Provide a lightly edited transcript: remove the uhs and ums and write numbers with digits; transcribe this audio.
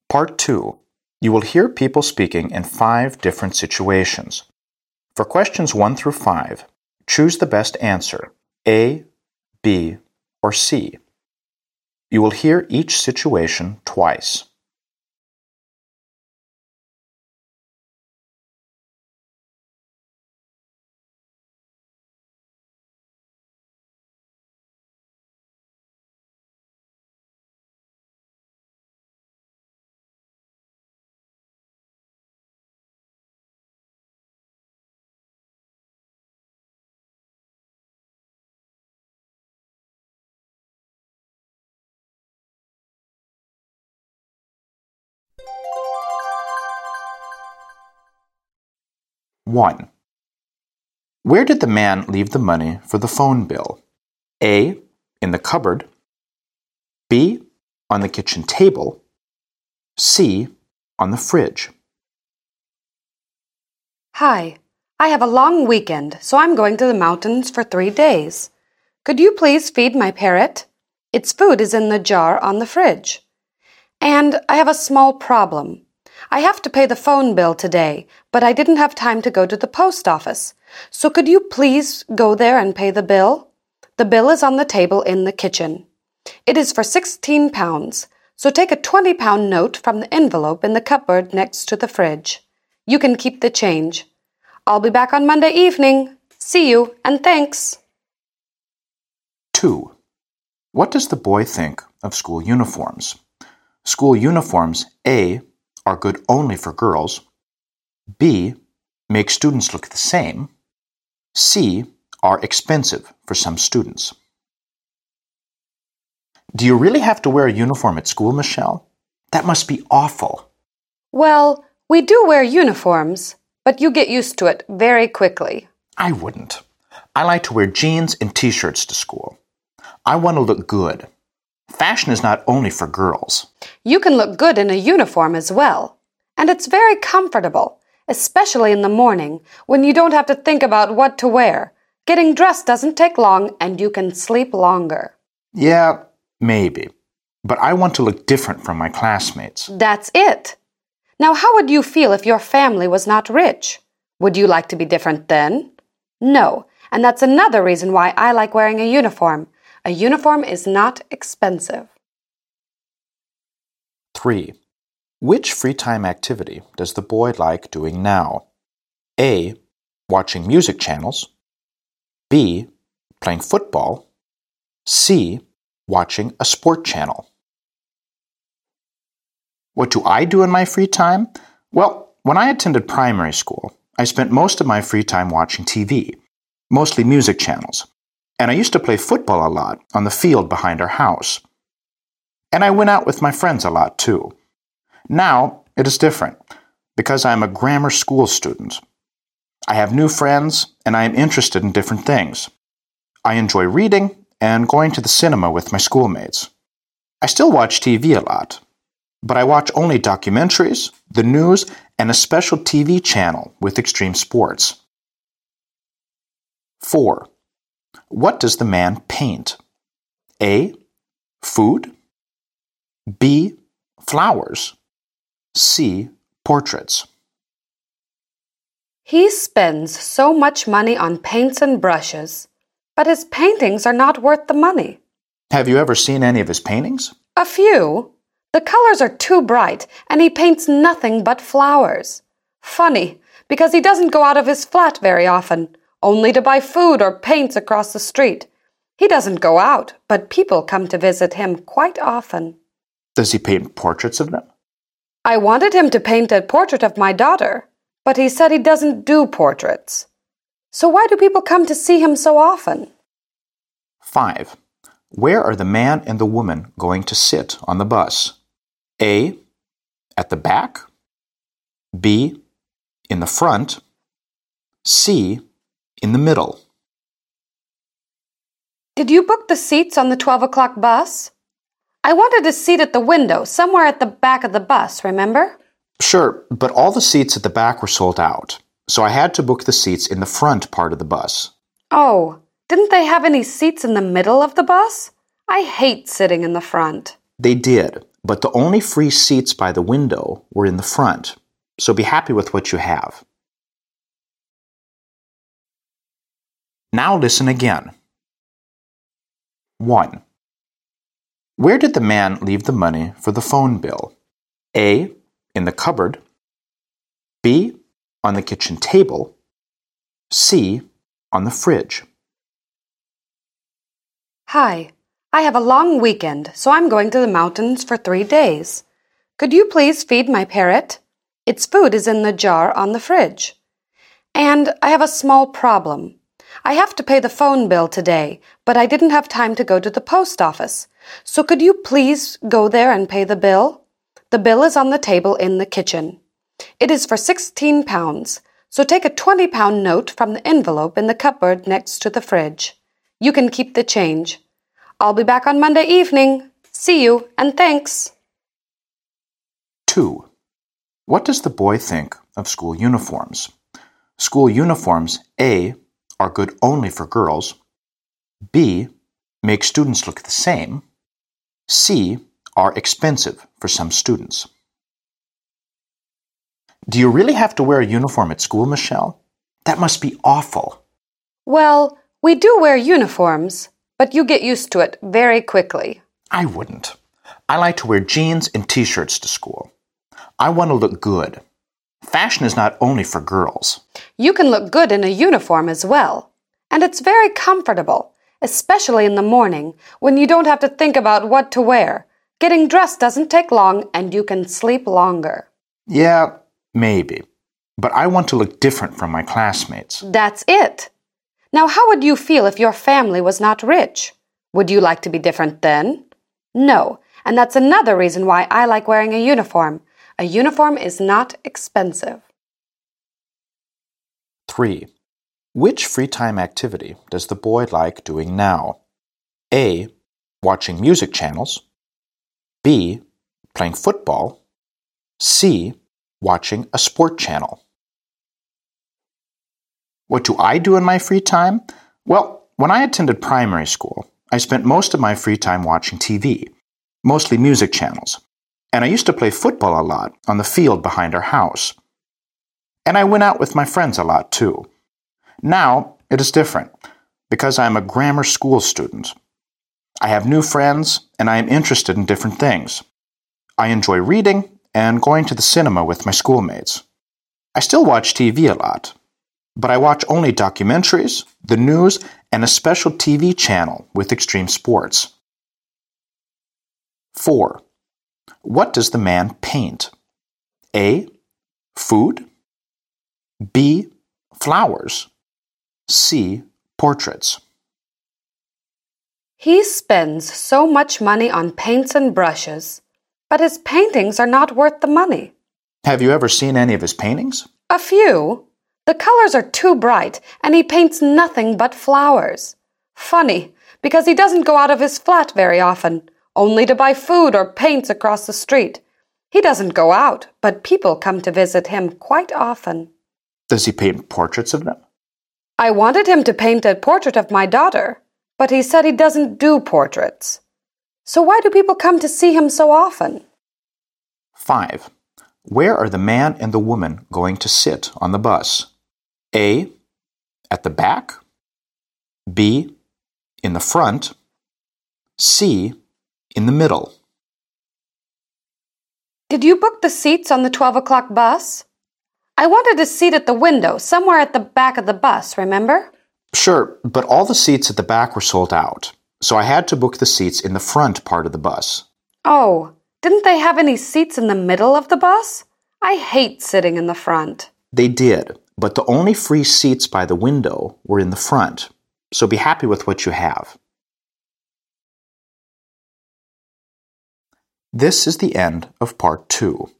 Part 2. You will hear people speaking in 5 different situations. For questions 1 through 5, choose the best answer, A, B, or C. You will hear each situation twice. One. Where did the man leave the money for the phone bill? A. In the cupboard. B. On the kitchen table. C. On the fridge. Hi, I have a long weekend, so I'm going to the mountains for 3 days. Could you please feed my parrot? Its food is in the jar on the fridge. And I have a small problem. I have to pay the phone bill today, but I didn't have time to go to the post office. So could you please go there and pay the bill? The bill is on the table in the kitchen. It is for £16, so take a £20 note from the envelope in the cupboard next to the fridge. You can keep the change. I'll be back on Monday evening. See you, and thanks. 2. What does the boy think of school uniforms? School uniforms, A, are good only for girls. B, make students look the same. C, are expensive for some students. Do you really have to wear a uniform at school, Michelle? That must be awful. Well, we do wear uniforms, but you get used to it very quickly. I wouldn't. I like to wear jeans and t-shirts to school. I want to look good. Fashion is not only for girls. You can look good in a uniform as well. And it's very comfortable, especially in the morning when you don't have to think about what to wear. Getting dressed doesn't take long and you can sleep longer. Yeah, maybe. But I want to look different from my classmates. That's it. Now, how would you feel if your family was not rich? Would you like to be different then? No, and that's another reason why I like wearing a uniform. A uniform is not expensive. 3. Which free time activity does the boy like doing now? A. Watching music channels. B. Playing football. C. Watching a sport channel. What do I do in my free time? Well, when I attended primary school, I spent most of my free time watching TV, mostly music channels. And I used to play football a lot on the field behind our house. And I went out with my friends a lot too. Now, it is different, because I am a grammar school student. I have new friends, and I am interested in different things. I enjoy reading and going to the cinema with my schoolmates. I still watch TV a lot, but I watch only documentaries, the news, and a special TV channel with extreme sports. 4. What does the man paint? A. Food. B. Flowers. C. Portraits. He spends so much money on paints and brushes, but his paintings are not worth the money. Have you ever seen any of his paintings? A few. The colors are too bright, and he paints nothing but flowers. Funny, because he doesn't go out of his flat very often, only to buy food or paints across the street. He doesn't go out, but people come to visit him quite often. Does he paint portraits of them? I wanted him to paint a portrait of my daughter, but he said he doesn't do portraits. So why do people come to see him so often? 5. Where are the man and the woman going to sit on the bus? A. At the back. B. In the front. C. In the middle. Did you book the seats on the 12 o'clock bus? I wanted a seat at the window, somewhere at the back of the bus, remember? Sure, but all the seats at the back were sold out, so I had to book the seats in the front part of the bus. Oh, didn't they have any seats in the middle of the bus? I hate sitting in the front. They did, but the only free seats by the window were in the front, so be happy with what you have. Now listen again. 1. Where did the man leave the money for the phone bill? A. In the cupboard. B. On the kitchen table. C. On the fridge. Hi, I have a long weekend, so I'm going to the mountains for 3 days. Could you please feed my parrot? Its food is in the jar on the fridge. And I have a small problem. I have to pay the phone bill today, but I didn't have time to go to the post office. So could you please go there and pay the bill? The bill is on the table in the kitchen. It is for 16 pounds, so take a 20-pound note from the envelope in the cupboard next to the fridge. You can keep the change. I'll be back on Monday evening. See you, and thanks. 2. What does the boy think of school uniforms? School uniforms, A, are good only for girls. B, make students look the same. C, are expensive for some students. Do you really have to wear a uniform at school, Michelle? That must be awful. Well, we do wear uniforms, but you get used to it very quickly. I wouldn't. I like to wear jeans and t-shirts to school. I want to look good. Fashion is not only for girls. You can look good in a uniform as well. And it's very comfortable, especially in the morning when you don't have to think about what to wear. Getting dressed doesn't take long and you can sleep longer. Yeah, maybe. But I want to look different from my classmates. That's it. Now, how would you feel if your family was not rich? Would you like to be different then? No, and that's another reason why I like wearing a uniform. A uniform is not expensive. 3. Which free time activity does the boy like doing now? A. Watching music channels. B. Playing football. C. Watching a sport channel. What do I do in my free time? Well, when I attended primary school, I spent most of my free time watching TV, mostly music channels, and I used to play football a lot on the field behind our house. And I went out with my friends a lot too. Now, it is different, because I am a grammar school student. I have new friends, and I am interested in different things. I enjoy reading and going to the cinema with my schoolmates. I still watch TV a lot, but I watch only documentaries, the news, and a special TV channel with extreme sports. 4. What does the man paint? A. Food. B. Flowers. C. Portraits. He spends so much money on paints and brushes, but his paintings are not worth the money. Have you ever seen any of his paintings? A few. The colors are too bright, and he paints nothing but flowers. Funny, because he doesn't go out of his flat very often, only to buy food or paints across the street. He doesn't go out, but people come to visit him quite often. Does he paint portraits of them? I wanted him to paint a portrait of my daughter, but he said he doesn't do portraits. So why do people come to see him so often? 5. Where are the man and the woman going to sit on the bus? A. At the back. B. In the front. C. In the middle. Did you book the seats on the 12 o'clock bus? I wanted a seat at the window, somewhere at the back of the bus, remember? Sure, but all the seats at the back were sold out, so I had to book the seats in the front part of the bus. Oh, didn't they have any seats in the middle of the bus? I hate sitting in the front. They did, but the only free seats by the window were in the front, so be happy with what you have. This is the end of part 2.